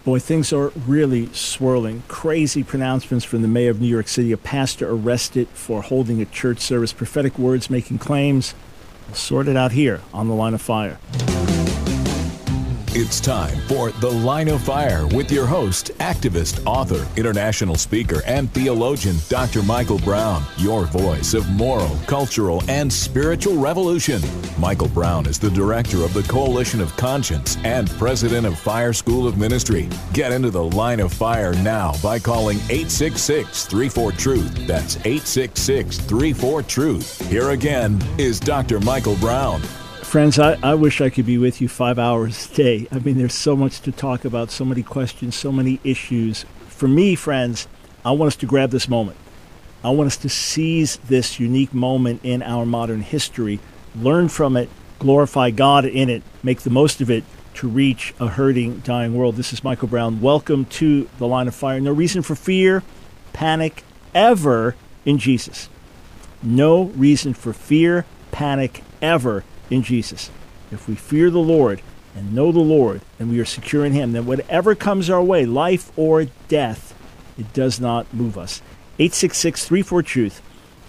Boy, things are really swirling. Crazy pronouncements from the mayor of New York City, a pastor arrested for holding a church service, prophetic words making claims. We'll sort it out here on The Line of Fire. It's time for The Line of Fire with your host, activist, author, international speaker, and theologian, Dr. Michael Brown, your voice of moral, cultural, and spiritual revolution. Michael Brown is the director of the Coalition of Conscience and president of Fire School of Ministry. Get into The Line of Fire now by calling 866-34-TRUTH. That's 866-34-TRUTH. Here again is Dr. Michael Brown. Friends, I wish I could be with you 5 hours a day. I mean, there's so much to talk about, so many questions, so many issues. For me, friends, I want us to grab this moment. I want us to seize this unique moment in our modern history, learn from it, glorify God in it, make the most of it to reach a hurting, dying world. This is Michael Brown. Welcome to The Line of Fire. No reason for fear, panic, ever in Jesus. No reason for fear, panic, ever in Jesus. If we fear the Lord and know the Lord and we are secure in Him, then whatever comes our way, life or death, it does not move us. 866-34-TRUTH,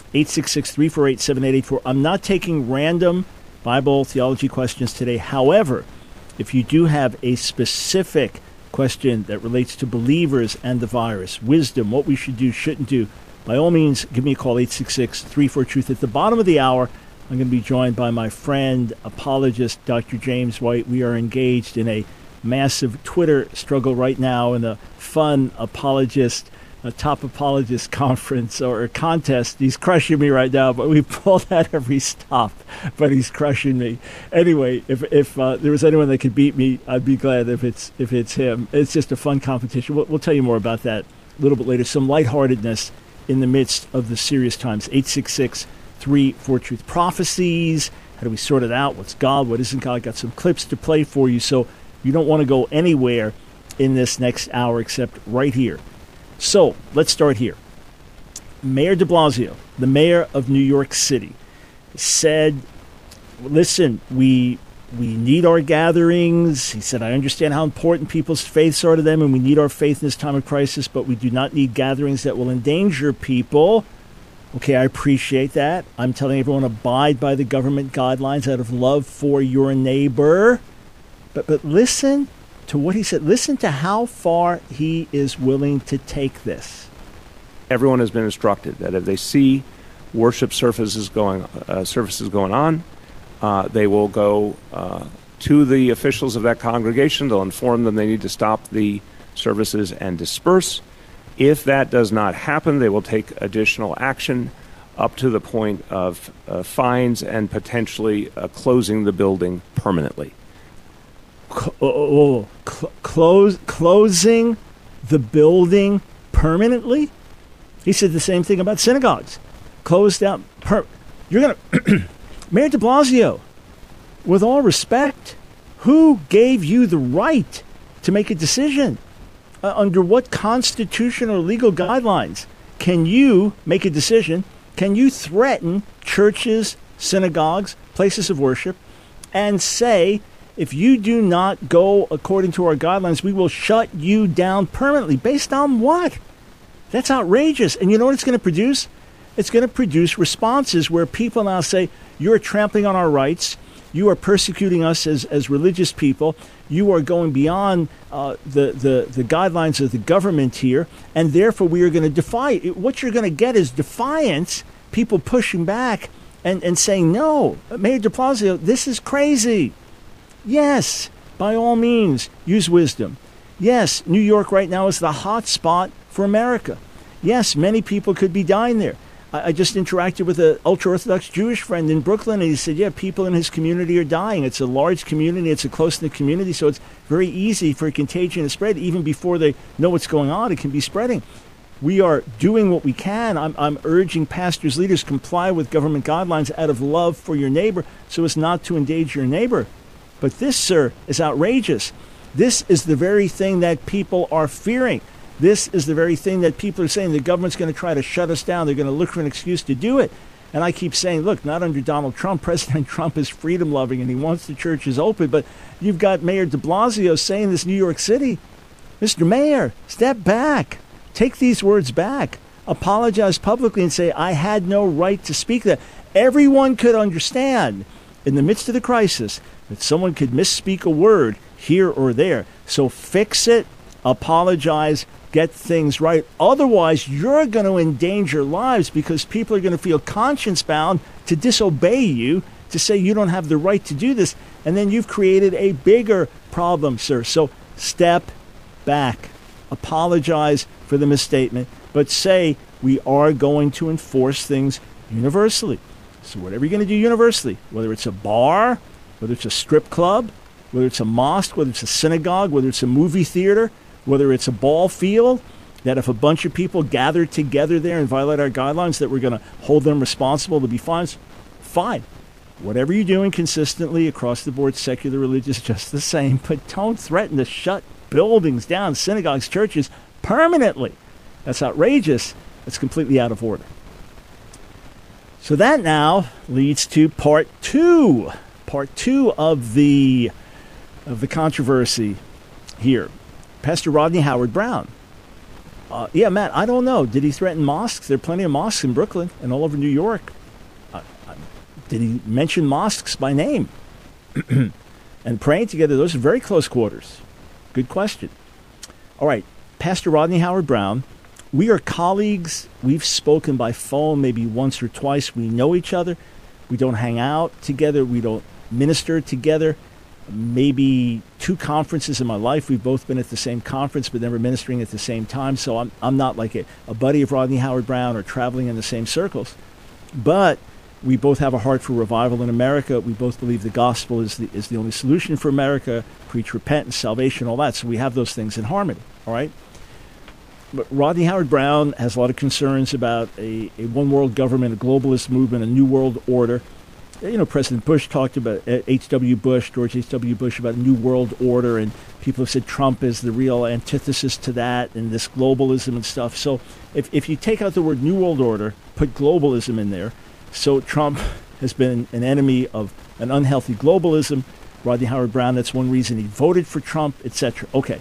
866-348-7884. I'm not taking random Bible theology questions today. However, if you do have a specific question that relates to believers and the virus, wisdom, what we should do, shouldn't do, by all means, give me a call, 866-34-TRUTH. At the bottom of the hour, I'm going to be joined by my friend, apologist, Dr. James White. We are engaged in a massive Twitter struggle right now in a fun apologist, a top apologist conference or contest. He's crushing me right now, but we pulled at every stop, but he's crushing me. Anyway, if there was anyone that could beat me, I'd be glad if it's him. It's just a fun competition. We'll tell you more about that a little bit later. Some lightheartedness in the midst of the serious times. 866-34-TRUTH. Prophecies. How do we sort it out? What's God? What isn't God? Got some clips to play for you, so you don't want to go anywhere in this next hour except right here. So let's start here. Mayor de Blasio, the mayor of New York City, said, listen, we need our gatherings. He said, I understand how important people's faiths are to them, and we need our faith in this time of crisis, but we do not need gatherings that will endanger people. Okay, I appreciate that. I'm telling everyone, abide by the government guidelines out of love for your neighbor. But listen to what he said. Listen to how far he is willing to take this. Everyone has been instructed that if they see worship services going on, they will go to the officials of that congregation. They'll inform them they need to stop the services and disperse. If that does not happen, they will take additional action up to the point of fines and potentially closing the building permanently. Closing the building permanently? He said the same thing about synagogues. Closed down. You're going to... Mayor de Blasio, with all respect, who gave you the right to make a decision? Under what constitutional or legal guidelines can you make a decision? Can you threaten churches, synagogues, places of worship, and say, if you do not go according to our guidelines, we will shut you down permanently? Based on what? That's outrageous. And you know what it's going to produce? It's going to produce responses where people now say, you're trampling on our rights. You are persecuting us as religious people. You are going beyond the guidelines of the government here, and therefore we are going to defy it. What you're going to get is defiance, people pushing back and saying, no, Mayor de Blasio, this is crazy. Yes, by all means, use wisdom. Yes, New York right now is the hot spot for America. Yes, many people could be dying there. I just interacted with an ultra-Orthodox Jewish friend in Brooklyn, and he said, yeah, people in his community are dying. It's a large community. It's a close-knit community, so it's very easy for a contagion to spread. Even before they know what's going on, it can be spreading. We are doing what we can. I'm urging pastors, leaders, comply with government guidelines out of love for your neighbor so as not to endanger your neighbor. But this, sir, is outrageous. This is the very thing that people are fearing. This is the very thing that people are saying the government's going to try to shut us down. They're going to look for an excuse to do it. And I keep saying, look, not under Donald Trump. President Trump is freedom-loving and he wants the churches open. But you've got Mayor de Blasio saying this, New York City. Mr. Mayor, step back. Take these words back. Apologize publicly and say, I had no right to speak that. Everyone could understand in the midst of the crisis that someone could misspeak a word here or there. So fix it, apologize, get things right. Otherwise, you're going to endanger lives because people are going to feel conscience bound to disobey you, to say you don't have the right to do this. And then you've created a bigger problem, sir. So step back. Apologize for the misstatement, but say we are going to enforce things universally. So whatever you're going to do universally, whether it's a bar, whether it's a strip club, whether it's a mosque, whether it's a synagogue, whether it's a movie theater, whether it's a ball field, that if a bunch of people gather together there and violate our guidelines, that we're going to hold them responsible to be fines, fine. Whatever you're doing consistently across the board, secular, religious, just the same, but don't threaten to shut buildings down, synagogues, churches, permanently. That's outrageous. That's completely out of order. So that now leads to part two of the controversy here. Pastor Rodney Howard-Browne. Yeah, Matt, I don't know. Did he threaten mosques? There are plenty of mosques in Brooklyn and all over New York. Did he mention mosques by name? And praying together, those are very close quarters. Good question. All right, Pastor Rodney Howard-Browne. We are colleagues. We've spoken by phone maybe once or twice. We know each other. We don't hang out together. We don't minister together. Maybe 2 conferences in my life. We've both been at the same conference, but never ministering at the same time. So I'm not like a buddy of Rodney Howard-Browne or traveling in the same circles. But we both have a heart for revival in America. We both believe the gospel is the only solution for America. Preach repentance, salvation, all that. So we have those things in harmony. All right. But Rodney Howard-Browne has a lot of concerns about a one world government, a globalist movement, a new world order. You know, President Bush talked about George H.W. Bush, about a new world order, and people have said Trump is the real antithesis to that and this globalism and stuff. So if you take out the word new world order, put globalism in there, so Trump has been an enemy of an unhealthy globalism. Rodney Howard-Browne, that's one reason he voted for Trump, etc. Okay.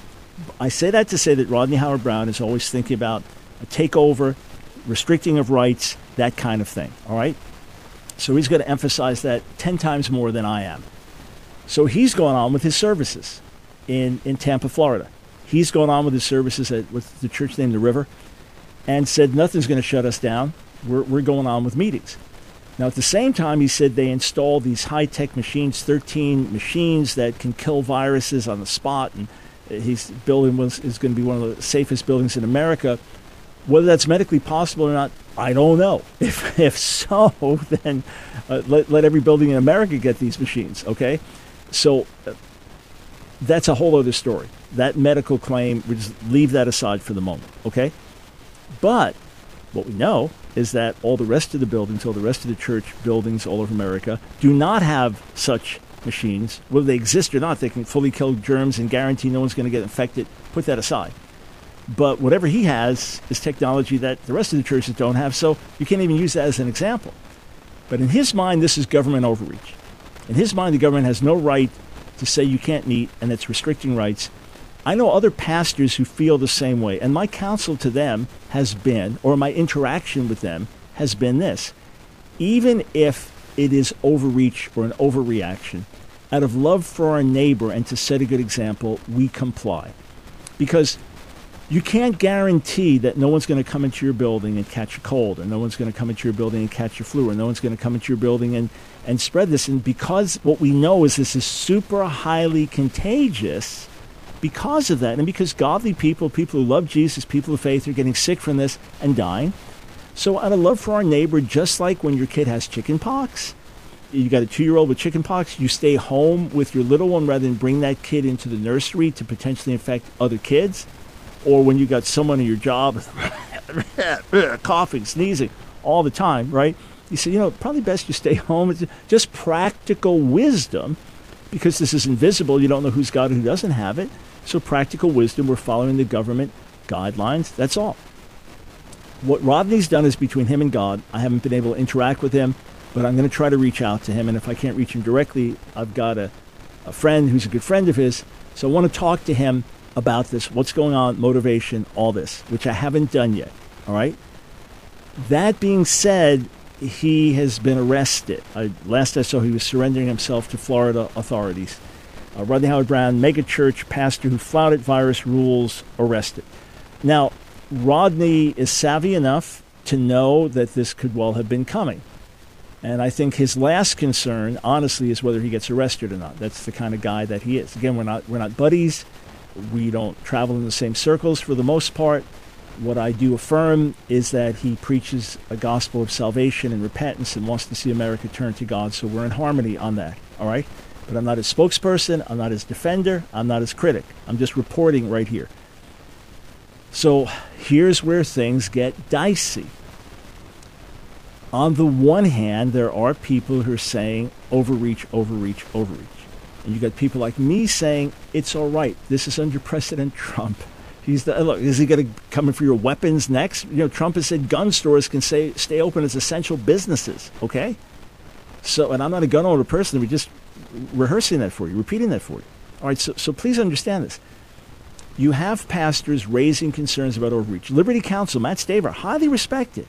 I say that to say that Rodney Howard-Browne is always thinking about a takeover, restricting of rights, that kind of thing. All right? So he's going to emphasize that 10 times more than I am. So he's going on with his services in Tampa, Florida. He's going on with his services with the church named The River and said nothing's going to shut us down. We're going on with meetings. Now, at the same time, he said they installed these high-tech machines, 13 machines that can kill viruses on the spot, and his building is going to be one of the safest buildings in America. Whether that's medically possible or not, I don't know. If so, then let every building in America get these machines, okay? So that's a whole other story. That medical claim, we just leave that aside for the moment, okay? But what we know is that all the rest of the buildings, all the rest of the church buildings all over America do not have such machines. Whether they exist or not, they can fully kill germs and guarantee no one's going to get infected. Put that aside. But whatever he has is technology that the rest of the churches don't have, so you can't even use that as an example. But in his mind, this is government overreach. In his mind, the government has no right to say you can't meet, and it's restricting rights. I know other pastors who feel the same way, and my counsel to them has been, or my interaction with them has been this. Even if it is overreach or an overreaction, out of love for our neighbor and to set a good example, we comply. Because you can't guarantee that no one's going to come into your building and catch a cold, or no one's going to come into your building and catch a flu, or no one's going to come into your building and spread this. And because what we know is this is super highly contagious because of that, and because godly people who love Jesus, people of faith, are getting sick from this and dying. So out of love for our neighbor, just like when your kid has chicken pox, you got a 2-year-old with chicken pox, you stay home with your little one rather than bring that kid into the nursery to potentially infect other kids. Or when you got someone in your job coughing, sneezing all the time, right? You say, probably best you stay home. It's just practical wisdom, because this is invisible. You don't know who's got it, who doesn't have it. So practical wisdom, we're following the government guidelines. That's all. What Rodney's done is between him and God. I haven't been able to interact with him, but I'm going to try to reach out to him. And if I can't reach him directly, I've got a friend who's a good friend of his. So I want to talk to him about this, what's going on, motivation, all this, which I haven't done yet, all right? That being said, he has been arrested. Last I saw, he was surrendering himself to Florida authorities. Rodney Howard-Browne, megachurch pastor who flouted virus rules, arrested. Now, Rodney is savvy enough to know that this could well have been coming. And I think his last concern, honestly, is whether he gets arrested or not. That's the kind of guy that he is. Again, we're not buddies. We don't travel in the same circles for the most part. What I do affirm is that he preaches a gospel of salvation and repentance and wants to see America turn to God. So we're in harmony on that, all right? But I'm not his spokesperson. I'm not his defender. I'm not his critic. I'm just reporting right here. So here's where things get dicey. On the one hand, there are people who are saying overreach, overreach, overreach. And you got people like me saying, it's all right. This is under President Trump. Look, is he going to come in for your weapons next? You know, Trump has said gun stores can stay open as essential businesses, okay? So, and I'm not a gun owner person. We're just rehearsing that for you, repeating that for you. All right, so please understand this. You have pastors raising concerns about overreach. Liberty Counsel, Matt Staver, highly respected.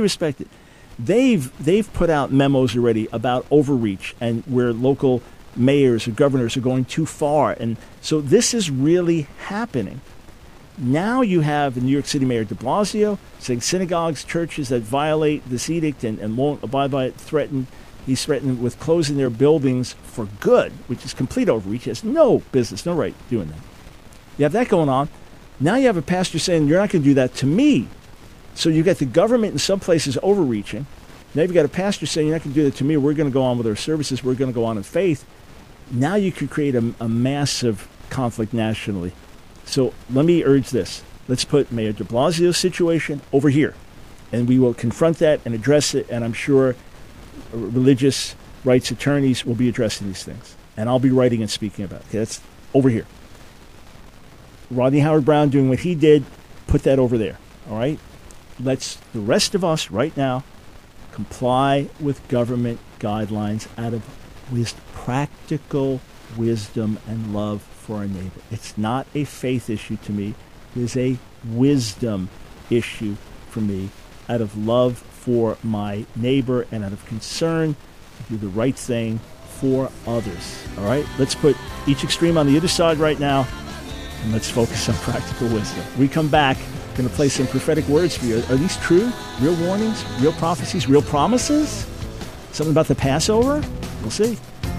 They've put out memos already about overreach and where local mayors or governors are going too far. And so this is really happening. Now you have the New York City Mayor de Blasio saying synagogues, churches that violate this edict and won't abide by it, he's threatened with closing their buildings for good, which is complete overreach. He has no business, no right doing that. You have that going on. Now you have a pastor saying, you're not going to do that to me. So you got the government in some places overreaching. Now you've got a pastor saying, you're not going to do that to me. We're going to go on with our services. We're going to go on in faith. Now you could create a massive conflict nationally. So let me urge this. Let's put Mayor de Blasio's situation over here. And we will confront that and address it. And I'm sure religious rights attorneys will be addressing these things. And I'll be writing and speaking about it. Okay, that's over here. Rodney Howard-Browne doing what he did, put that over there. All right? Let's, the rest of us right now, comply with government guidelines out of practical wisdom and love for our neighbor. It's not a faith issue to me. It is a wisdom issue for me out of love for my neighbor and out of concern to do the right thing for others. All right? Let's put each extreme on the other side right now, and let's focus on practical wisdom. We come back, going to play some prophetic words for you. Are these true? Real warnings? Real prophecies? Real promises? Something about the Passover? We'll see.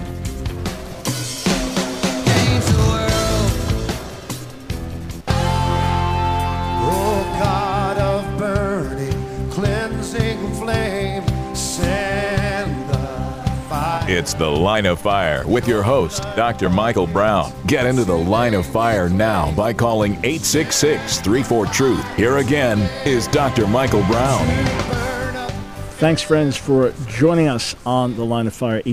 It's The Line of Fire with your host, Dr. Michael Brown. Get into the Line of Fire now by calling 866-34-TRUTH. Here again is Dr. Michael Brown. Thanks, friends, for joining us on the Line of Fire.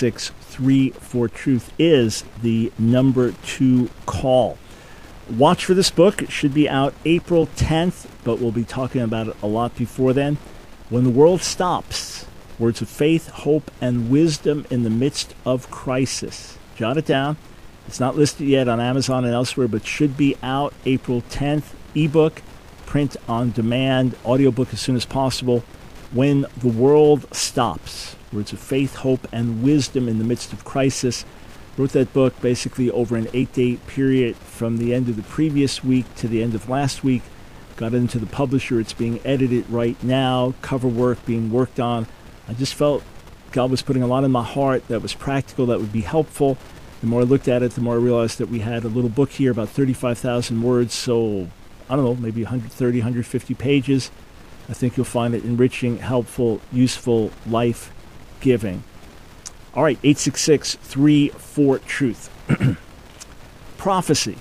866-34-TRUTH is the number to call. Watch for this book. It should be out April 10th, but we'll be talking about it a lot before then. When the World Stops, Words of Faith, Hope, and Wisdom in the Midst of Crisis. Jot it down. It's not listed yet on Amazon and elsewhere, but should be out April 10th. Ebook, print on demand, audiobook as soon as possible. When the World Stops, Words of Faith, Hope, and Wisdom in the Midst of Crisis. Wrote that book basically over an 8-day period from the end of the previous week to the end of last week. Got it into the publisher. It's being edited right now. Cover work being worked on. I just felt God was putting a lot in my heart that was practical, that would be helpful. The more I looked at it, the more I realized that we had a little book here, about 35,000 words, so I don't know, maybe 130, 150 pages. I think you'll find it enriching, helpful, useful, life-giving. All right, 866-34-TRUTH. Prophecy.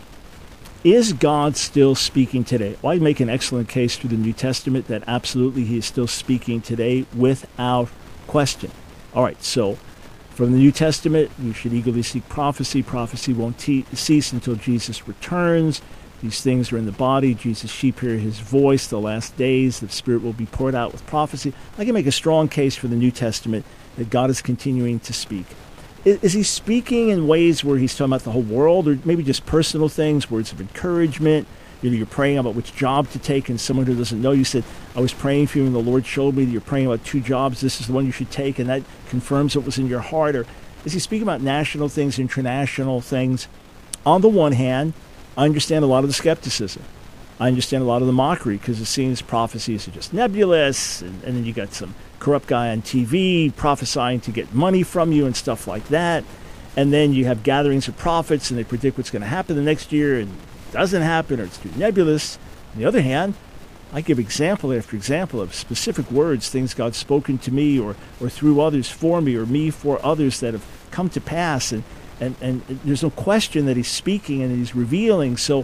Is God still speaking today? Well, I make an excellent case through the New Testament that absolutely He is still speaking today without question. All right, so from the New Testament, we should eagerly seek prophecy. Prophecy won't cease until Jesus returns. These things are in the body. Jesus' sheep hear His voice. The last days, the Spirit will be poured out with prophecy. I can make a strong case for the New Testament that God is continuing to speak. Is he speaking in ways where he's talking about the whole world, or maybe just personal things, words of encouragement? You're praying about which job to take, and someone who doesn't know, you said, I was praying for you, and the Lord showed me that you're praying about 2 jobs. This is the one you should take, and that confirms what was in your heart. Or is he speaking about national things, international things? On the one hand, I understand a lot of the skepticism. I understand a lot of the mockery, because it seems prophecies are just nebulous, and then you got some corrupt guy on TV prophesying to get money from you and stuff like that. And then you have gatherings of prophets, and they predict what's going to happen the next year, and it doesn't happen, or it's too nebulous. On the other hand, I give example after example of specific words, things God's spoken to me or through others for me, or me for others, that have come to pass. And there's no question that he's speaking and he's revealing. So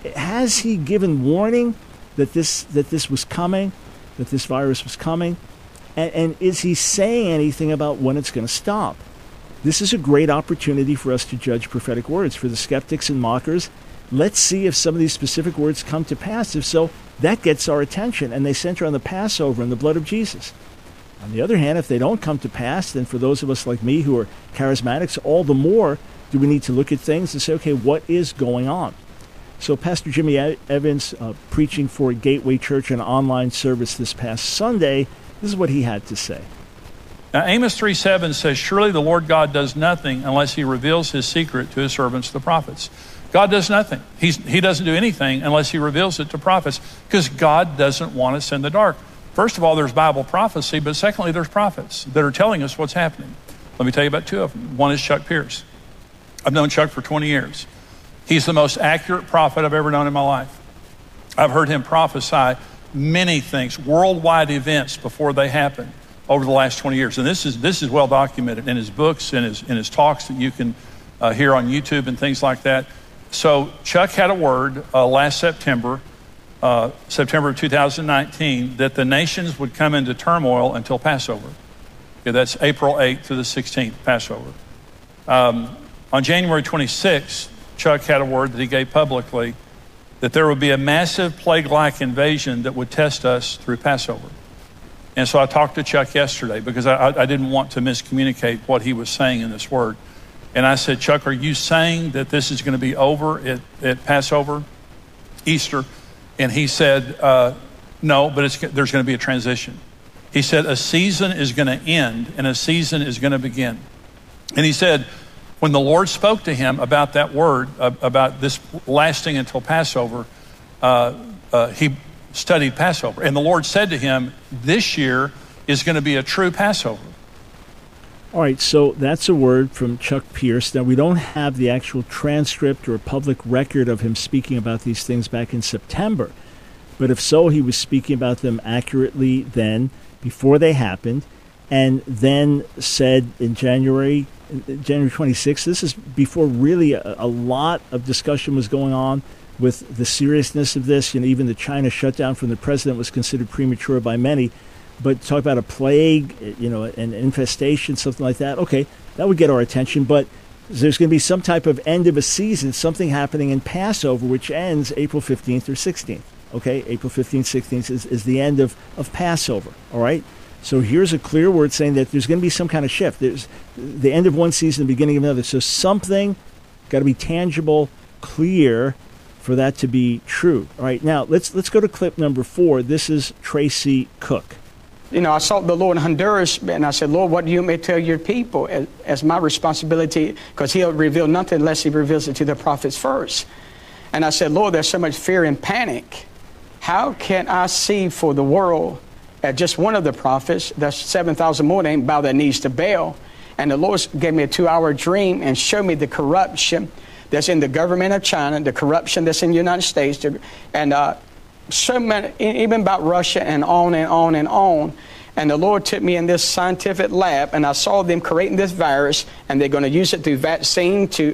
has he given warning that this was coming, that this virus was coming? And is he saying anything about when it's going to stop? This is a great opportunity for us to judge prophetic words. For the skeptics and mockers, let's see if some of these specific words come to pass. If so, that gets our attention, and they center on the Passover and the blood of Jesus. On the other hand, if they don't come to pass, then for those of us like me who are charismatics, all the more do we need to look at things and say, okay, what is going on? So Pastor Jimmy Evans, preaching for Gateway Church, an online service this past Sunday, this is what he had to say. Now, Amos 3:7 says, surely the Lord God does nothing unless he reveals his secret to his servants, the prophets. God does nothing. He doesn't do anything unless he reveals it to prophets, because God doesn't want us in the dark. First of all, there's Bible prophecy, but secondly, there's prophets that are telling us what's happening. Let me tell you about 2 of them. One is Chuck Pierce. I've known Chuck for 20 years. He's the most accurate prophet I've ever known in my life. I've heard him prophesy many things, worldwide events, before they happen over the last 20 years. And this is well documented in his books, in his talks that you can hear on YouTube and things like that. So Chuck had a word last September of 2019, that the nations would come into turmoil until Passover. Okay, that's April 8th to the 16th, Passover. On January 26th, Chuck had a word that he gave publicly, that there would be a massive plague-like invasion that would test us through Passover. And so I talked to Chuck yesterday, because I didn't want to miscommunicate what he was saying in this word. And I said, Chuck, are you saying that this is going to be over at Passover, Easter? And he said, no, but there's going to be a transition. He said, a season is going to end and a season is going to begin. And he said, when the Lord spoke to him about that word, about this lasting until Passover, he studied Passover. And the Lord said to him, this year is going to be a true Passover. All right, so that's a word from Chuck Pierce. Now, we don't have the actual transcript or public record of him speaking about these things back in September. But if so, he was speaking about them accurately then, before they happened, and then said in January 26th, this is before really a lot of discussion was going on with the seriousness of this. Even the China shutdown from the president was considered premature by many. But talk about a plague, an infestation, something like that. Okay, that would get our attention. But there's going to be some type of end of a season, something happening in Passover, which ends April 15th or 16th. Okay, April 15th, 16th is the end of Passover. All right? So here's a clear word saying that there's going to be some kind of shift. There's the end of one season, the beginning of another. So something got to be tangible, clear, for that to be true. All right, now let's go to clip number 4. This is Tracy Cook. I sought the Lord in Honduras, and I said, Lord, what do you want me to tell your people as my responsibility? Because he'll reveal nothing unless he reveals it to the prophets first. And I said, Lord, there's so much fear and panic. How can I see for the world at just one of the prophets, that's 7,000 more, they ain't bow their knees to Baal. And the Lord gave me a 2-hour dream and showed me the corruption that's in the government of China, the corruption that's in the United States, and so many, even about Russia, and on and on and on. And the Lord took me in this scientific lab, and I saw them creating this virus, and they're going to use it through vaccine to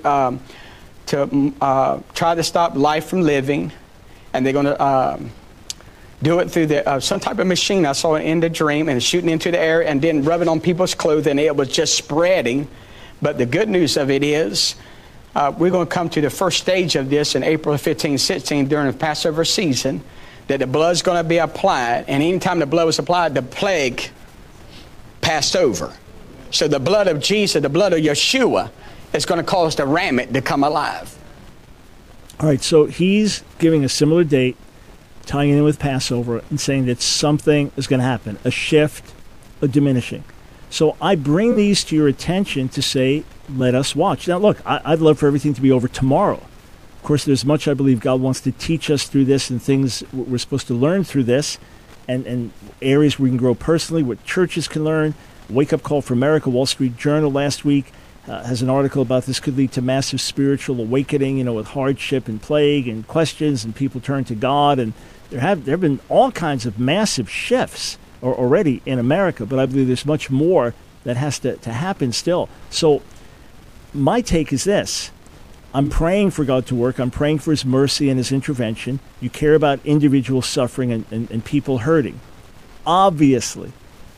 try to stop life from living, and they're going to do it through some type of machine. I saw it in the dream, and shooting into the air, and then rubbing on people's clothing. It was just spreading. But the good news of it is, we're going to come to the first stage of this in April 15, 16 during the Passover season, that the blood's going to be applied, and anytime the blood was applied, the plague passed over. So the blood of Jesus, the blood of Yeshua, is going to cause the rabbit to come alive. All right, so he's giving a similar date, tying it in with Passover, and saying that something is going to happen, a shift, a diminishing. So I bring these to your attention to say, let us watch. Now, look, I'd love for everything to be over tomorrow. Of course, there's much I believe God wants to teach us through this and things we're supposed to learn through this and areas where we can grow personally, what churches can learn. Wake Up Call for America, Wall Street Journal last week has an article about this could lead to massive spiritual awakening, with hardship and plague and questions, and people turn to God. And there have been all kinds of massive shifts already in America, but I believe there's much more that has to happen still. So my take is this. I'm praying for God to work. I'm praying for his mercy and his intervention. You care about individual suffering and people hurting. Obviously,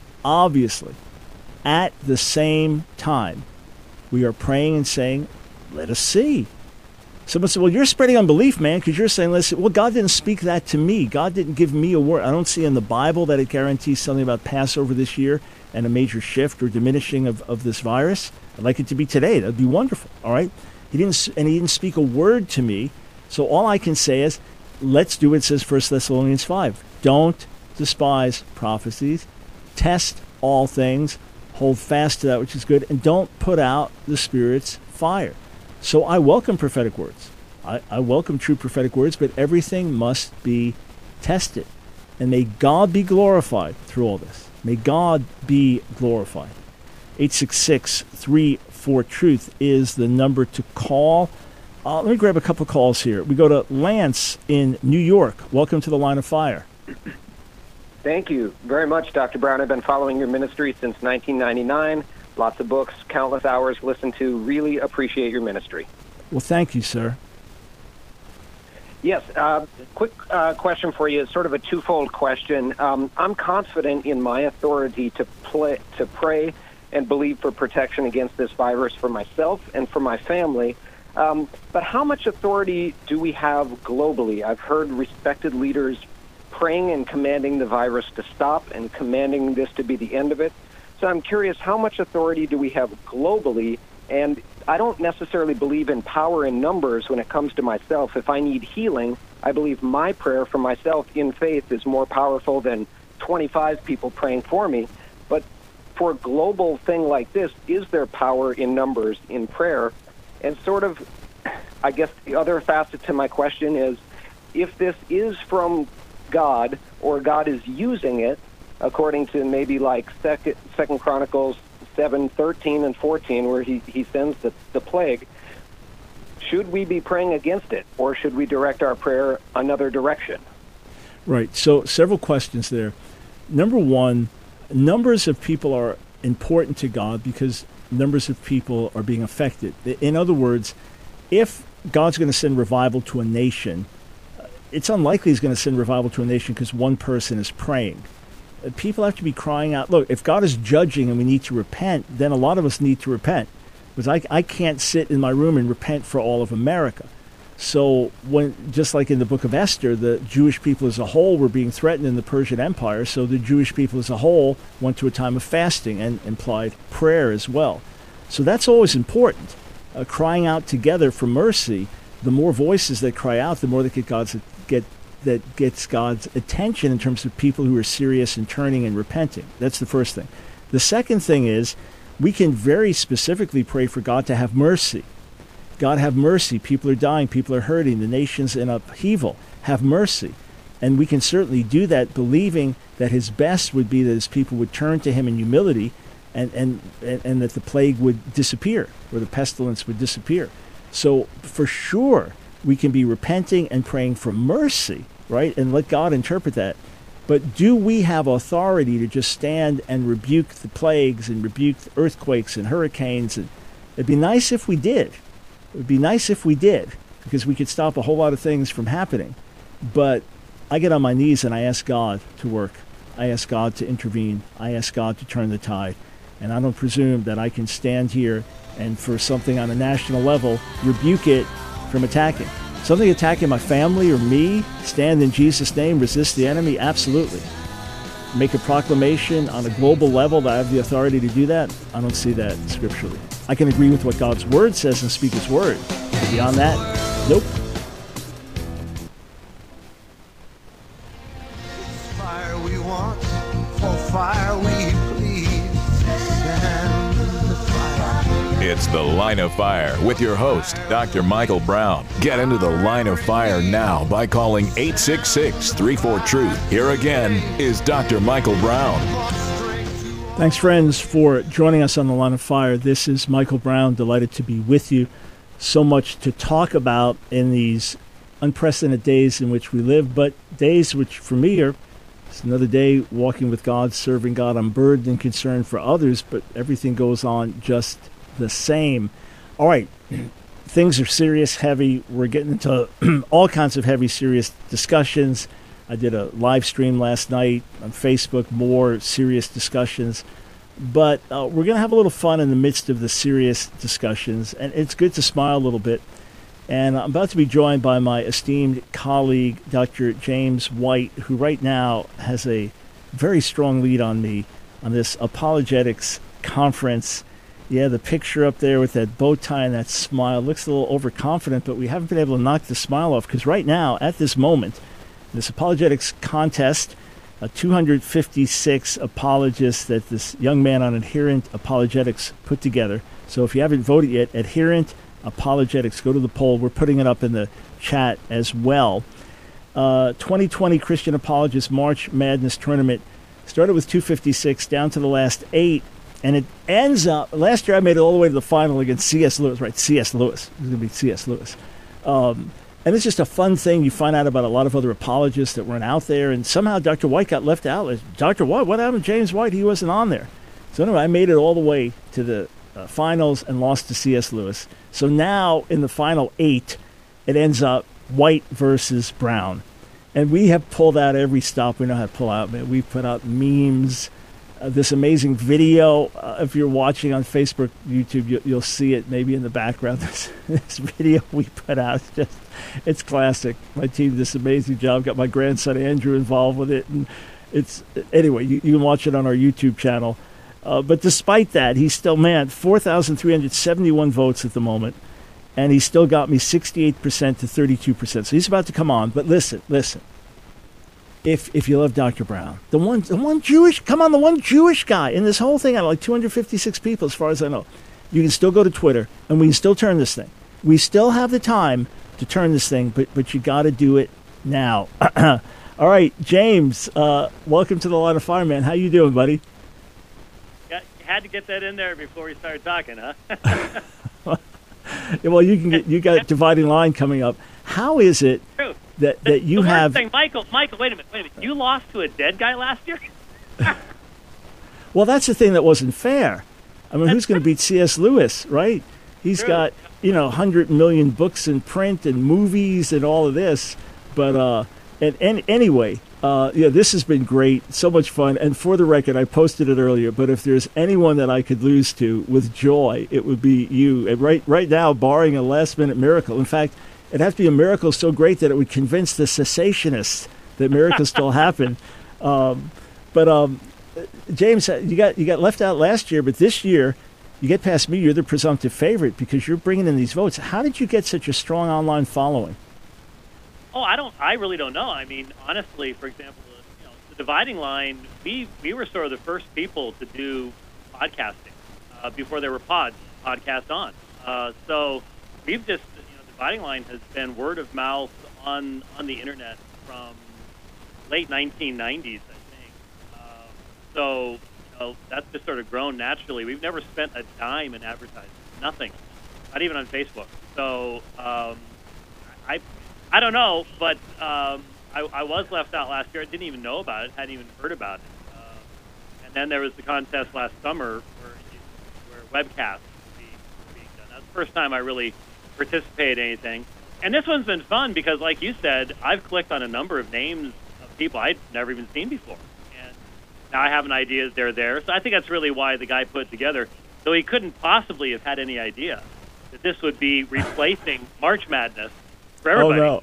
at the same time, we are praying and saying, let us see. Someone said, well, you're spreading unbelief, man, because you're saying, listen, well, God didn't speak that to me. God didn't give me a word. I don't see in the Bible that it guarantees something about Passover this year and a major shift or diminishing of this virus. I'd like it to be today. That'd be wonderful, all right? He didn't speak a word to me. So all I can say is, let's do what it says 1 Thessalonians 5. Don't despise prophecies. Test all things. Hold fast to that which is good. And don't put out the Spirit's fire. So I welcome prophetic words. I welcome true prophetic words, but everything must be tested. And may God be glorified through all this. May God be glorified. 866-34-TRUTH is the number to call. Let me grab a couple calls here. We go to Lance in New York. Welcome to the Line of Fire. Thank you very much, Dr. Brown. I've been following your ministry since 1999. Lots of books, countless hours listened to. Really appreciate your ministry. Well, thank you, sir. Yes, quick question for you. It's sort of a twofold question. I'm confident in my authority to pray and believe for protection against this virus for myself and for my family. But how much authority do we have globally? I've heard respected leaders praying and commanding the virus to stop and commanding this to be the end of it. So I'm curious, how much authority do we have globally? And I don't necessarily believe in power in numbers when it comes to myself. If I need healing, I believe my prayer for myself in faith is more powerful than 25 people praying for me. But for a global thing like this, is there power in numbers in prayer? And sort of, I guess the other facet to my question is, if this is from God, or God is using it, according to maybe like Second Chronicles 7:13 and 14, where he sends the plague, should we be praying against it, or should we direct our prayer another direction? Right. So several questions there. Number one, numbers of people are important to God because numbers of people are being affected. In other words, if God's going to send revival to a nation, it's unlikely he's going to send revival to a nation because one person is praying. People have to be crying out. Look, if God is judging and we need to repent, then a lot of us need to repent. Because I can't sit in my room and repent for all of America. So just like in the book of Esther, the Jewish people as a whole were being threatened in the Persian Empire, so the Jewish people as a whole went to a time of fasting and implied prayer as well. So that's always important. Crying out together for mercy, the more voices that cry out, the more that gets God's attention in terms of people who are serious and turning and repenting. That's the first thing. The second thing is we can very specifically pray for God to have mercy. God, have mercy. People are dying. People are hurting. The nation's in upheaval. Have mercy. And we can certainly do that believing that his best would be that his people would turn to him in humility and that the plague would disappear or the pestilence would disappear. So for sure, we can be repenting and praying for mercy, right? And let God interpret that. But do we have authority to just stand and rebuke the plagues and rebuke the earthquakes and hurricanes? And it'd be nice if we did. It would be nice if we did, because we could stop a whole lot of things from happening. But I get on my knees and I ask God to work. I ask God to intervene. I ask God to turn the tide. And I don't presume that I can stand here and for something on a national level, rebuke it from attacking. Something attacking my family or me, stand in Jesus' name, resist the enemy? Absolutely. make a proclamation on a global level that I have the authority to do that, I don't see that scripturally. I can agree with what God's word says and speak his word. Beyond that, nope. Fire we want, for fire we please. Send the fire. It's The Line of Fire with your host, Dr. Michael Brown. Get into the Line of Fire now by calling 866-34-TRUTH. Here again is Dr. Michael Brown. Thanks, friends, for joining us on The Line of Fire. This is Michael Brown, delighted to be with you. So much to talk about in these unprecedented days in which we live, but days which for me are it's another day walking with God, serving God. I'm burdened and concerned for others, but everything goes on just the same. All right, things are serious, heavy. We're getting into all kinds of heavy, serious discussions. I did a live stream last night on Facebook, more serious discussions. But we're going to have a little fun in the midst of the serious discussions, and it's good to smile a little bit. And I'm about to be joined by my esteemed colleague, Dr. James White, who right now has a very strong lead on me on this apologetics conference. Yeah, the picture up there with that bow tie and that smile looks a little overconfident, but we haven't been able to knock the smile off because right now, at this moment, this apologetics contest, 256 apologists that this young man on Adherent Apologetics put together. So if you haven't voted yet, Adherent Apologetics, go to the poll. We're putting it up in the chat as well. 2020 Christian Apologist March Madness Tournament started with 256 down to the last 8, and it ends up, last year I made it all the way to the final against C.S. Lewis, right, C.S. Lewis. It was going to be C.S. Lewis. And it's just a fun thing. You find out about a lot of other apologists that weren't out there, and somehow Dr. White got left out. Dr. White, what happened to James White? He wasn't on there. So anyway, I made it all the way to the finals and lost to C.S. Lewis. So now in the final 8, it ends up White versus Brown. And we have pulled out every stop we know how to pull out, man. We've put out memes, this amazing video. If you're watching on Facebook, YouTube, you'll see it maybe in the background. This video we put out, it's classic. My team did this amazing job. Got my grandson Andrew involved with it, and anyway. You can watch it on our YouTube channel. But despite that, he's still 4,371 votes at the moment, and he still got me 68% to 32%. So he's about to come on. But listen. If you love Dr. Brown, the one Jewish guy in this whole thing, out of like 256 people, as far as I know, you can still go to Twitter, and we can still turn this thing. We still have the time to turn this thing, but you got to do it now. All right, James, welcome to the Line of Fire, man. How you doing, buddy? You had to get that in there before we started talking, huh? Well, you got Dividing Line coming up. How is it that you have? Thing, Michael, wait a minute. You lost to a dead guy last year? Well, that's the thing that wasn't fair. I mean, who's going to beat C.S. Lewis, right? He's got 100 million books in print and movies and all of this. But anyway, this has been great, so much fun. And for the record, I posted it earlier. But if there's anyone that I could lose to with joy, it would be you. And right now, barring a last-minute miracle. In fact, it'd have to be a miracle so great that it would convince the cessationists that miracles still happen. James, you got left out last year, but this year you get past me. You're the presumptive favorite because you're bringing in these votes. How did you get such a strong online following? Oh, I really don't know. I mean, honestly, for example, the Dividing Line, we were sort of the first people to do podcasting before there were podcast on. So we've just, Dividing Line has been word of mouth on the internet from late 1990s, I think. So that's just sort of grown naturally. We've never spent a dime in advertising, nothing, not even on Facebook. So I don't know, but I was left out last year. I didn't even know about it, hadn't even heard about it. And then there was the contest last summer where webcasts were being done. That's the first time I really participated in anything. And this one's been fun because, like you said, I've clicked on a number of names of people I'd never even seen before. And now I have an idea that they're there. So I think that's really why the guy put it together, though he couldn't possibly have had any idea that this would be replacing March Madness for everybody. Oh, no.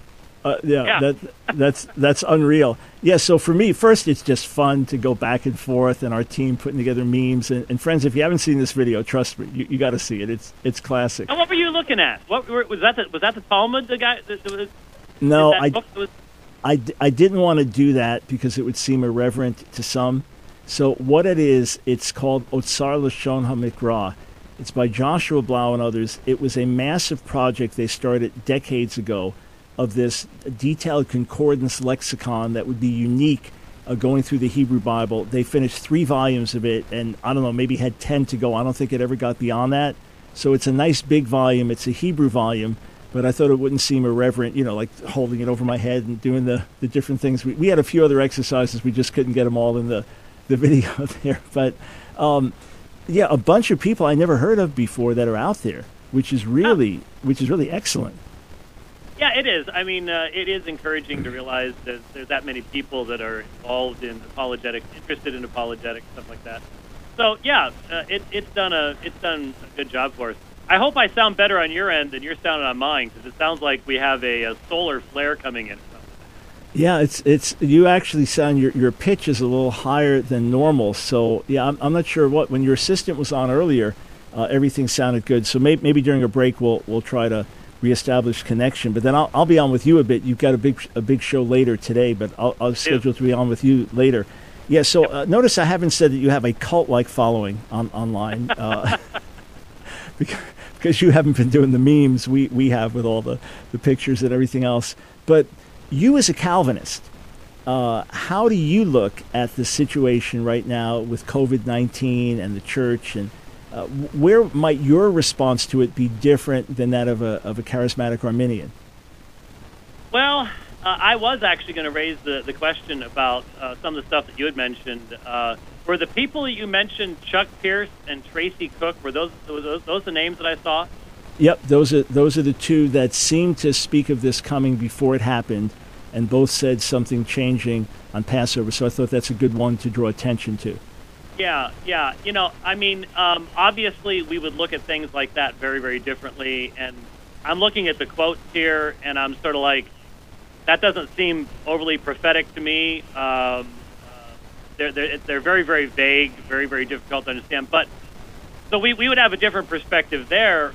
Yeah. That's unreal. Yeah, so for me, first, it's just fun to go back and forth, and our team putting together memes. And friends, if you haven't seen this video, trust me, you got to see it. It's classic. And what were you looking at? Was that the Talmud? The guy? No, I didn't want to do that because it would seem irreverent to some. So what it is, it's called Otsar Lashon HaMikra. It's by Joshua Blau and others. It was a massive project they started decades ago of this detailed concordance lexicon that would be unique going through the Hebrew Bible. They finished 3 volumes of it, and I don't know, maybe had 10 to go. I don't think it ever got beyond that. So it's a nice big volume. It's a Hebrew volume, but I thought it wouldn't seem irreverent, like holding it over my head and doing the different things. We had a few other exercises. We just couldn't get them all in the video there. But, yeah, a bunch of people I never heard of before that are out there, which is really excellent. Yeah, it is. I mean, it is encouraging to realize that there's that many people that are involved in apologetics, interested in apologetics, stuff like that. So, yeah, it's done a good job for us. I hope I sound better on your end than you're sounding on mine, because it sounds like we have a solar flare coming in. Yeah, it's you actually sound your pitch is a little higher than normal. So yeah, I'm not sure when your assistant was on earlier, everything sounded good. So maybe during a break we'll try to reestablish connection. But then I'll be on with you a bit. You've got a big show later today, but I'll schedule to be on with you later. Yeah. So notice I haven't said that you have a cult-like following online. Because you haven't been doing the memes we have with all the pictures and everything else. But you as a Calvinist, how do you look at the situation right now with COVID-19 and the church, and where might your response to it be different than that of a charismatic Arminian? Well, I was actually going to raise the question about some of the stuff that you had mentioned. Were the people that you mentioned, Chuck Pierce and Tracy Cook, were those the names that I saw? Yep, those are the two that seemed to speak of this coming before it happened, and both said something changing on Passover. So I thought that's a good one to draw attention to. Yeah. I mean, obviously we would look at things like that very, very differently. And I'm looking at the quotes here, and I'm sort of like, that doesn't seem overly prophetic to me. They're very, very vague, very, very difficult to understand. But so we would have a different perspective there.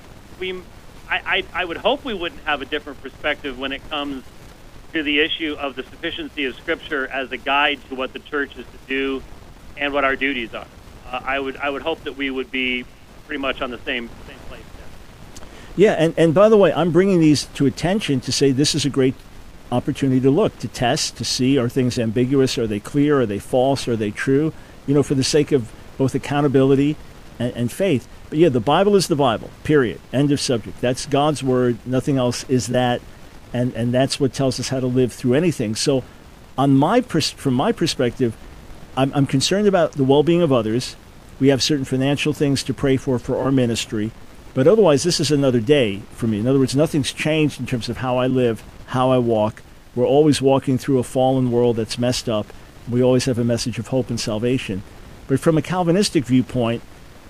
I would hope we wouldn't have a different perspective when it comes to the issue of the sufficiency of Scripture as a guide to what the church is to do and what our duties are. I would hope that we would be pretty much on the same place there. Yeah, and by the way, I'm bringing these to attention to say this is a great opportunity to look, to test, to see, are things ambiguous, are they clear, are they false, are they true, for the sake of both accountability and faith. But yeah, the Bible is the Bible, period, end of subject. That's God's word, nothing else is that, and that's what tells us how to live through anything. So from my perspective, I'm concerned about the well-being of others. We have certain financial things to pray for our ministry, but otherwise this is another day for me. In other words, nothing's changed in terms of how I live, how I walk. We're always walking through a fallen world that's messed up. We always have a message of hope and salvation. But from a Calvinistic viewpoint,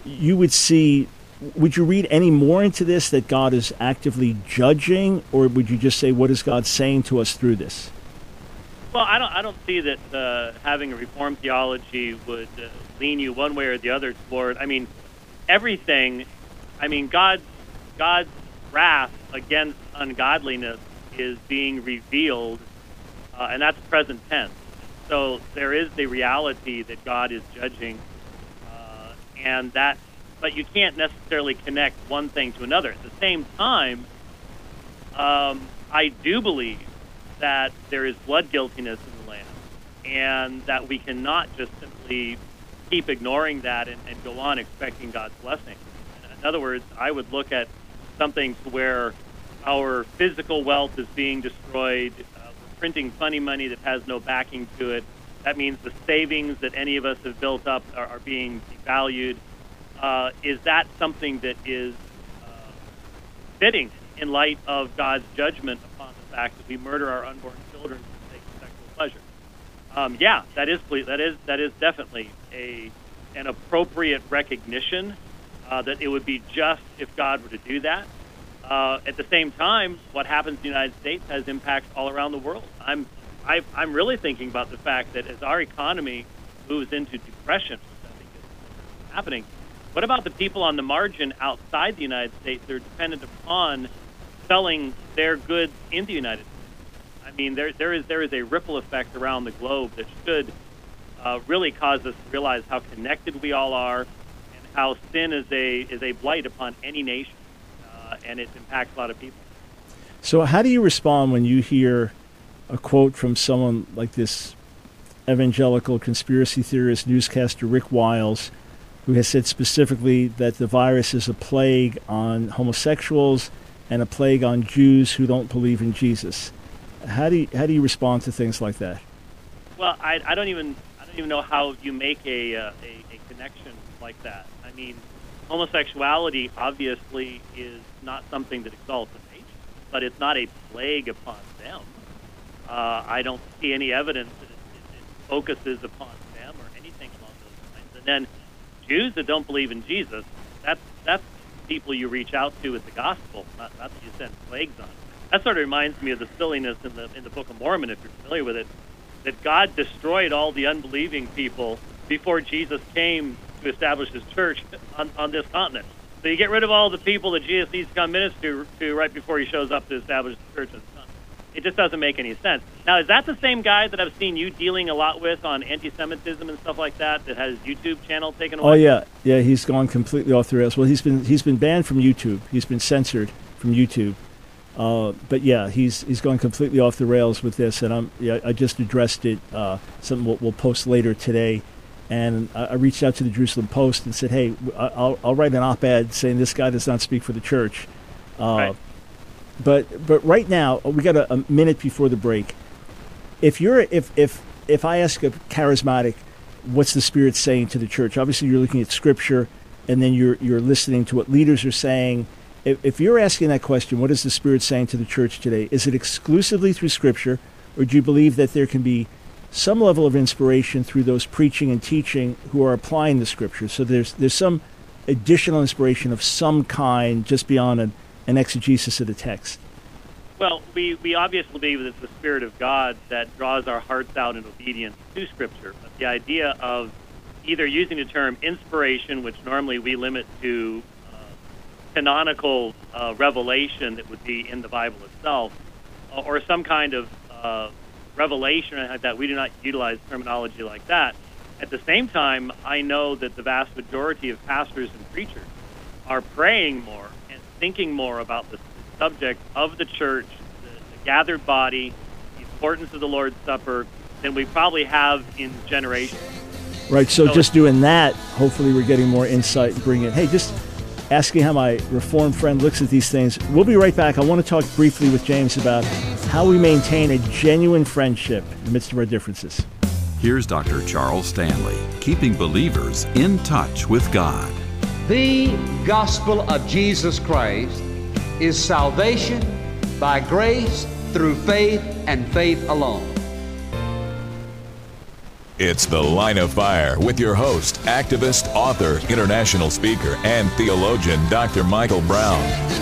would you read any more into this, that God is actively judging, or would you just say, what is God saying to us through this? Well, I don't see that having a Reformed theology would lean you one way or the other toward, everything. God's wrath against ungodliness is being revealed, and that's present tense. So there is the reality that God is judging, but you can't necessarily connect one thing to another. At the same time, I do believe that there is blood guiltiness in the land, and that we cannot just simply keep ignoring that and go on expecting God's blessing. In other words, I would look at something to where our physical wealth is being destroyed. We're printing funny money that has no backing to it. That means the savings that any of us have built up are being devalued. Is that something that is fitting in light of God's judgment upon the fact that we murder our unborn children for the sake of sexual pleasure? Yeah, that is definitely an appropriate recognition that it would be just if God were to do that. At the same time, what happens in the United States has impacts all around the world. I'm really thinking about the fact that as our economy moves into depression, which I think is happening, what about the people on the margin outside the United States that are dependent upon selling their goods in the United States? I mean, there is a ripple effect around the globe that should really cause us to realize how connected we all are, and how sin is a blight upon any nation, and it impacts a lot of people. So how do you respond when you hear a quote from someone like this evangelical conspiracy theorist newscaster Rick Wiles, who has said specifically that the virus is a plague on homosexuals and a plague on Jews who don't believe in Jesus? How do you respond to things like that? Well, I don't even know how you make a connection like that. I mean, homosexuality obviously is not something that exalts a nation, but it's not a plague upon them. I don't see any evidence that it focuses upon them or anything along those lines. And then Jews that don't believe in Jesus, that's people you reach out to with the gospel, not that you send plagues on. That sort of reminds me of the silliness in the Book of Mormon, if you're familiar with it, that God destroyed all the unbelieving people before Jesus came to establish his church on this continent. So you get rid of all the people that Jesus needs to come minister to right before he shows up to establish the church on the continent. It just doesn't make any sense. Now, is that the same guy that I've seen you dealing a lot with on anti-Semitism and stuff like that has his YouTube channel taken away? Oh, yeah, he's gone completely off the rails. Well, he's been banned from YouTube. He's been censored from YouTube. But yeah, he's gone completely off the rails with this, and I just addressed it. Something we'll post later today, and I reached out to the Jerusalem Post and said, "Hey, I'll write an op-ed saying this guy does not speak for the church." Right. But right now we got a minute before the break. If I ask a charismatic, what's the Spirit saying to the church? Obviously, you're looking at Scripture, and then you're listening to what leaders are saying. If you're asking that question, what is the Spirit saying to the church today? Is it exclusively through Scripture, or do you believe that there can be some level of inspiration through those preaching and teaching who are applying the Scripture? So there's some additional inspiration of some kind just beyond an exegesis of the text. Well, we obviously believe that it's the Spirit of God that draws our hearts out in obedience to Scripture. But the idea of either using the term inspiration, which normally we limit to canonical revelation that would be in the Bible itself, or some kind of revelation like that. We do not utilize terminology like that. At the same time, I know that the vast majority of pastors and preachers are praying more and thinking more about the subject of the church, the gathered body, the importance of the Lord's Supper, than we probably have in generations. Right, so just doing that, hopefully we're getting more insight and bringing it. Hey, just asking how my Reformed friend looks at these things. We'll be right back. I want to talk briefly with James about how we maintain a genuine friendship in the midst of our differences. Here's Dr. Charles Stanley, keeping believers in touch with God. The gospel of Jesus Christ is salvation by grace through faith and faith alone. It's The Line of Fire with your host, activist, author, international speaker, and theologian, Dr. Michael Brown.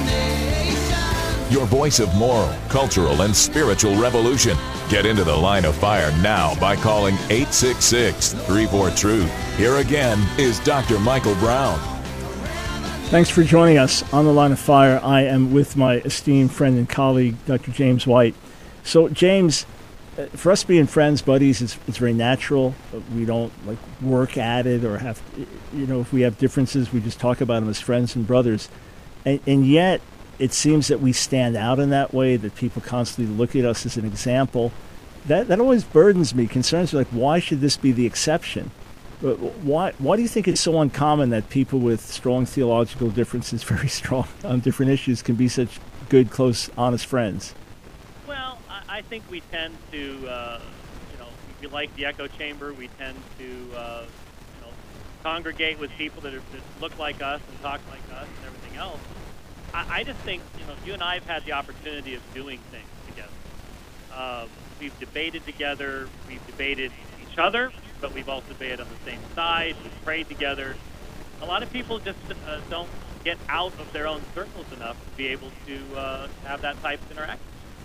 Your voice of moral, cultural, and spiritual revolution. Get into The Line of Fire now by calling 866-34-TRUTH. Here again is Dr. Michael Brown. Thanks for joining us on The Line of Fire. I am with my esteemed friend and colleague, Dr. James White. So, James, for us being friends, buddies, it's very natural. We don't work at it or have, if we have differences, we just talk about them as friends and brothers. And yet, it seems that we stand out in that way, that people constantly look at us as an example. That always burdens me, concerns me, why should this be the exception? Why do you think it's so uncommon that people with strong theological differences, very strong on different issues, can be such good, close, honest friends? I think we tend to, we like the echo chamber. We tend to, congregate with people that look like us and talk like us and everything else. I just think, you and I have had the opportunity of doing things together. We've debated together. We've debated each other, but we've also debated on the same side. We've prayed together. A lot of people just don't get out of their own circles enough to be able to have that type of interaction.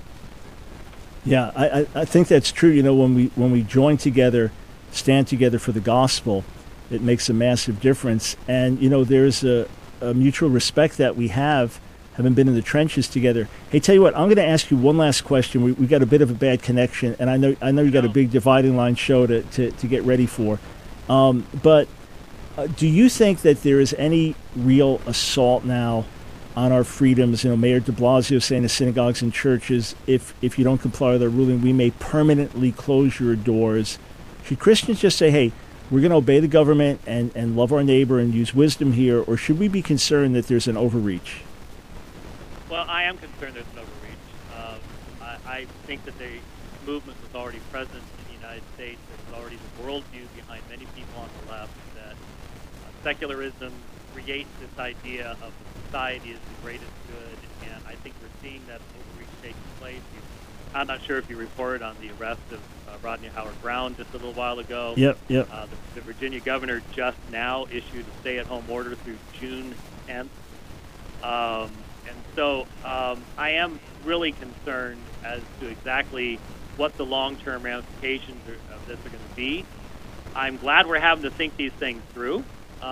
Yeah, I think that's true. You know, when we join together, stand together for the gospel, it makes a massive difference. And, you know, there's a mutual respect that we have, having been in the trenches together. Hey, tell you what, I'm going to ask you one last question. We got a bit of a bad connection, and I know you got a big dividing line show to get ready for. But do you think that there is any real assault now on our freedoms? You know, Mayor de Blasio saying to synagogues and churches, if you don't comply with our ruling, we may permanently close your doors. Should Christians just say, hey, we're going to obey the government and love our neighbor and use wisdom here, or should we be concerned that there's an overreach? Well, I am concerned there's an overreach. I think that the movement was already present in the United States. There was already the worldview behind many people on the left that secularism creates this idea of society is the greatest good, and I think we're seeing that overreach taking place. I'm not sure if you reported on the arrest of Rodney Howard-Browne just a little while ago. Yep. The Virginia governor just now issued a stay-at-home order through June 10th. And so I am really concerned as to exactly what the long-term ramifications of this are going to be. I'm glad we're having to think these things through,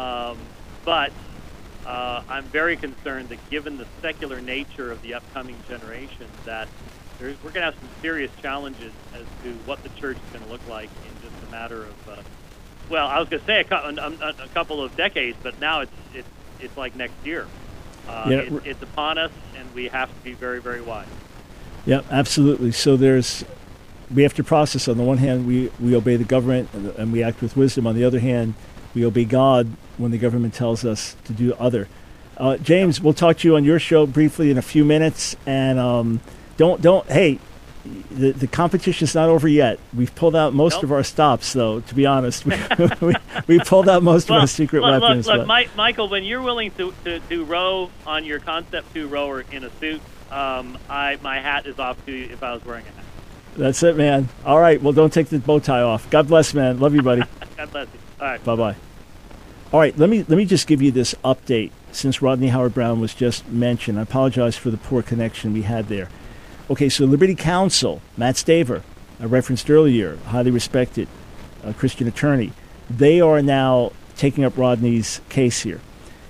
but I'm very concerned that given the secular nature of the upcoming generation, that we're going to have some serious challenges as to what the church is going to look like in just a matter of, well, I was going to say a couple of decades, but now it's like next year. It's upon us, and we have to be very, very wise. Yeah, absolutely. So we have to process. On the one hand, we obey the government and we act with wisdom. On the other hand, we obey God when the government tells us to do other. James, we'll talk to you on your show briefly in a few minutes. And hey, the competition's not over yet. We've pulled out most of our stops, though, to be honest. we pulled out most of our secret weapons. Look, Michael, when you're willing to row on your Concept 2 rower in a suit, my hat is off to you if I was wearing a hat. That's it, man. All right, well, don't take the bow tie off. God bless, man. Love you, buddy. God bless you. All right. Bye-bye. All right, let me just give you this update since Rodney Howard-Browne was just mentioned. I apologize for the poor connection we had there. Okay, so Liberty Counsel, Matt Staver, I referenced earlier, highly respected Christian attorney. They are now taking up Rodney's case here.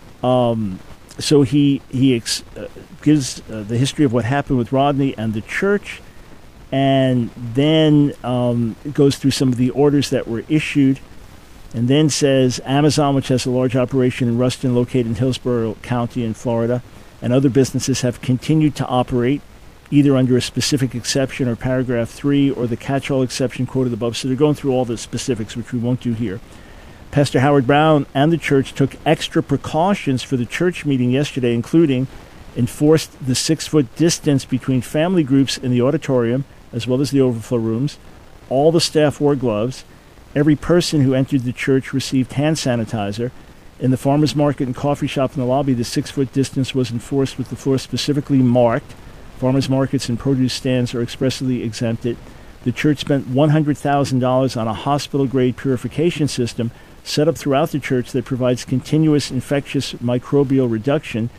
So he gives the history of what happened with Rodney and the church, and then goes through some of the orders that were issued, and then says Amazon, which has a large operation in Ruston located in Hillsborough County in Florida, and other businesses have continued to operate either under a specific exception or paragraph 3 or the catch-all exception quoted above. So they're going through all the specifics, which we won't do here. Pastor Howard-Browne and the church took extra precautions for the church meeting yesterday, including enforced the 6-foot distance between family groups in the auditorium, as well as the overflow rooms. All the staff wore gloves. Every person who entered the church received hand sanitizer. In the farmers market and coffee shop in the lobby, the 6-foot distance was enforced with the floor specifically marked. Farmers markets and produce stands are expressly exempted. The church spent $100,000 on a hospital-grade purification system set up throughout the church that provides continuous infectious microbial reduction,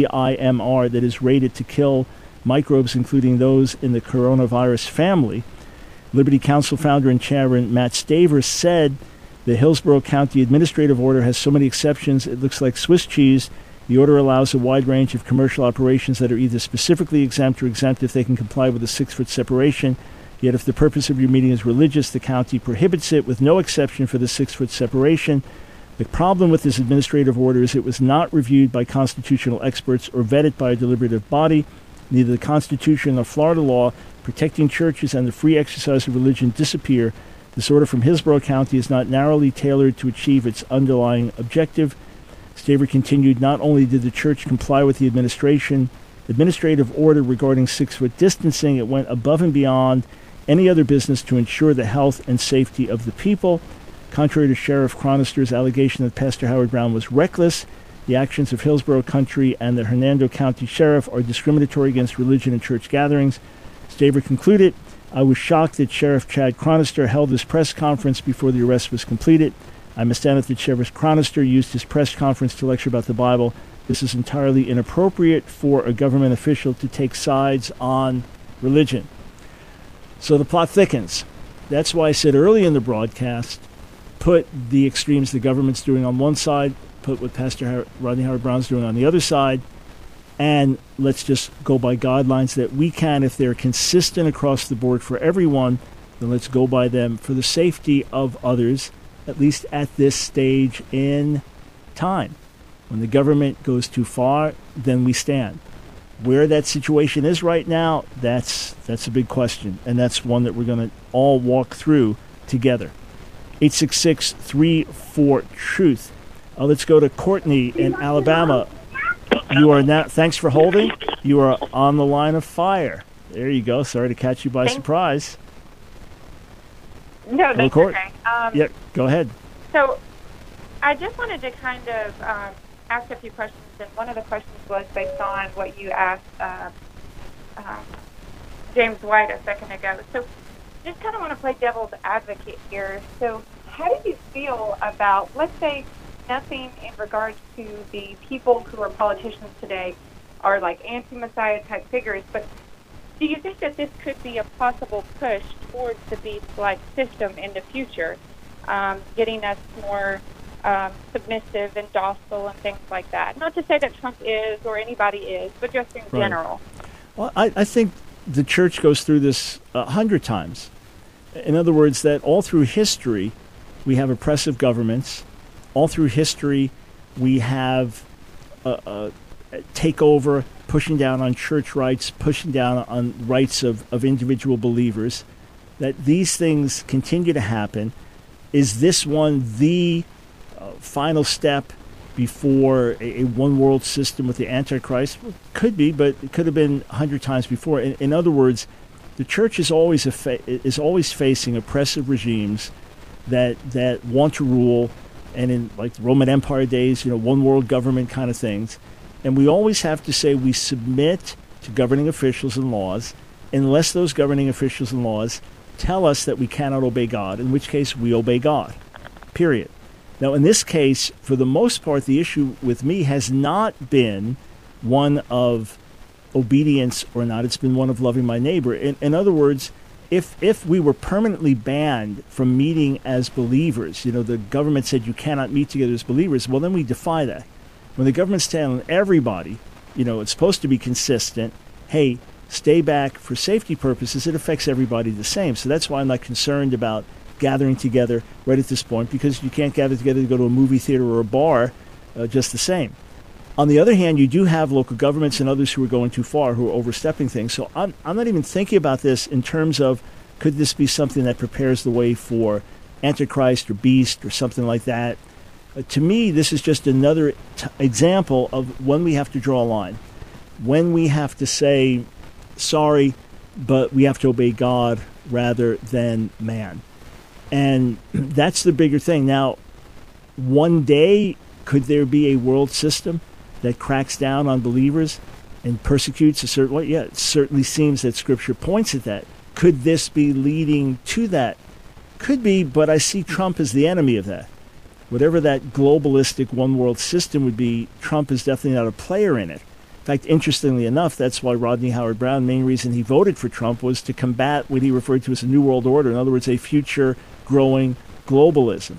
CIMR, that is rated to kill microbes, including those in the coronavirus family. Liberty Counsel founder and chairman Matt Staver said the Hillsborough County Administrative Order has so many exceptions it looks like Swiss cheese. The order allows a wide range of commercial operations that are either specifically exempt or exempt if they can comply with a 6-foot separation. Yet if the purpose of your meeting is religious, the county prohibits it with no exception for the 6-foot separation. The problem with this administrative order is it was not reviewed by constitutional experts or vetted by a deliberative body. Neither the Constitution nor Florida law protecting churches and the free exercise of religion disappear. This order from Hillsborough County is not narrowly tailored to achieve its underlying objective. Staver continued, not only did the church comply with the administrative order regarding 6-foot distancing, it went above and beyond any other business to ensure the health and safety of the people. Contrary to Sheriff Chronister's allegation that Pastor Howard-Browne was reckless, the actions of Hillsborough County and the Hernando County Sheriff are discriminatory against religion and church gatherings. Staver concluded, I was shocked that Sheriff Chad Chronister held his press conference before the arrest was completed. I'm astounded that Sheriff Chronister used his press conference to lecture about the Bible. This is entirely inappropriate for a government official to take sides on religion. So the plot thickens. That's why I said early in the broadcast, put the extremes the government's doing on one side, put what Pastor Rodney Howard-Browne's doing on the other side, and let's just go by guidelines that we can. If they're consistent across the board for everyone, then let's go by them for the safety of others, at least at this stage in time. When the government goes too far, then we stand. Where that situation is right now, that's a big question, and that's one that we're going to all walk through together. 866-34-TRUTH. Let's go to Courtney in Alabama. You are now. Thanks for holding. You are on the line of fire. There you go. Sorry to catch you by surprise. No, that's okay. Yeah, go ahead. So, I just wanted to kind of ask a few questions, and one of the questions was based on what you asked James White a second ago. So, just kind of want to play devil's advocate here. So, how do you feel about, let's say, nothing in regards to the people who are politicians today are like anti-Messiah type figures, but do you think that this could be a possible push towards the beast-like system in the future, getting us more submissive and docile and things like that? Not to say that Trump is or anybody is, but just in general. Well, I think the church goes through this 100 times. In other words, that all through history, we have oppressive governments. All through history, we have takeover, pushing down on church rights, pushing down on rights of individual believers. That these things continue to happen. Is this one the final step before a one-world system with the Antichrist? Well, could be, but it could have been 100 times before. In other words, the church is always facing oppressive regimes that want to rule. And in like the Roman Empire days, one world government kind of things. And we always have to say we submit to governing officials and laws unless those governing officials and laws tell us that we cannot obey God, in which case we obey God, period. Now, in this case, for the most part, the issue with me has not been one of obedience or not. It's been one of loving my neighbor. In other words, if we were permanently banned from meeting as believers, the government said you cannot meet together as believers, well, then we defy that. When the government's telling everybody, it's supposed to be consistent, hey, stay back for safety purposes, it affects everybody the same. So that's why I'm not concerned about gathering together right at this point, because you can't gather together to go to a movie theater or a bar just the same. On the other hand, you do have local governments and others who are going too far, who are overstepping things. So I'm not even thinking about this in terms of could this be something that prepares the way for Antichrist or Beast or something like that. To me, this is just another example of when we have to draw a line, when we have to say, sorry, but we have to obey God rather than man. And that's the bigger thing. Now, one day, could there be a world system that cracks down on believers and persecutes a certain way? Yeah, it certainly seems that Scripture points at that. Could this be leading to that? Could be, but I see Trump as the enemy of that. Whatever that globalistic one-world system would be, Trump is definitely not a player in it. In fact, interestingly enough, that's why Rodney Howard-Browne, main reason he voted for Trump was to combat what he referred to as a New World Order. In other words, a future growing globalism.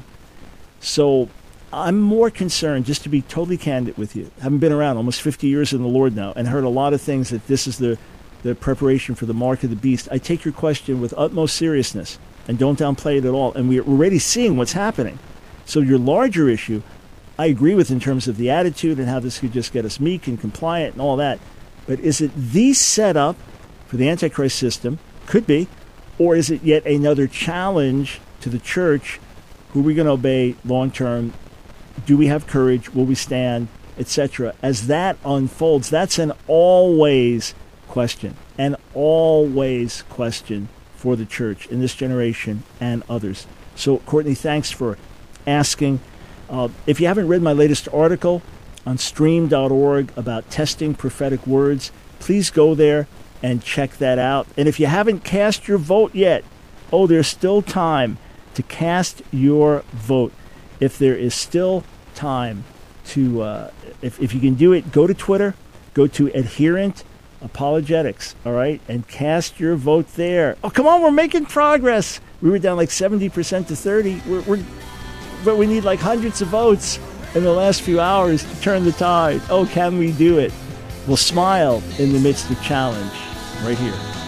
So I'm more concerned, just to be totally candid with you, I haven't been around almost 50 years in the Lord now and heard a lot of things that this is the preparation for the mark of the beast. I take your question with utmost seriousness and don't downplay it at all. And we're already seeing what's happening. So your larger issue, I agree with in terms of the attitude and how this could just get us meek and compliant and all that. But is it the setup for the Antichrist system? Could be. Or is it yet another challenge to the church? Who are we going to obey long term? Do we have courage? Will we stand? Etc. As that unfolds, that's an always question. An always question for the church in this generation and others. So, Courtney, thanks for asking. If you haven't read my latest article on stream.org about testing prophetic words, please go there and check that out. And if you haven't cast your vote yet, there's still time to cast your vote. If there is still time, if you can do it, go to Twitter, go to Adherent Apologetics, all right, and cast your vote there. Oh, come on, we're making progress. We were down like 70% to 30. But we need like hundreds of votes in the last few hours to turn the tide. Oh, can we do it? We'll smile in the midst of challenge right here.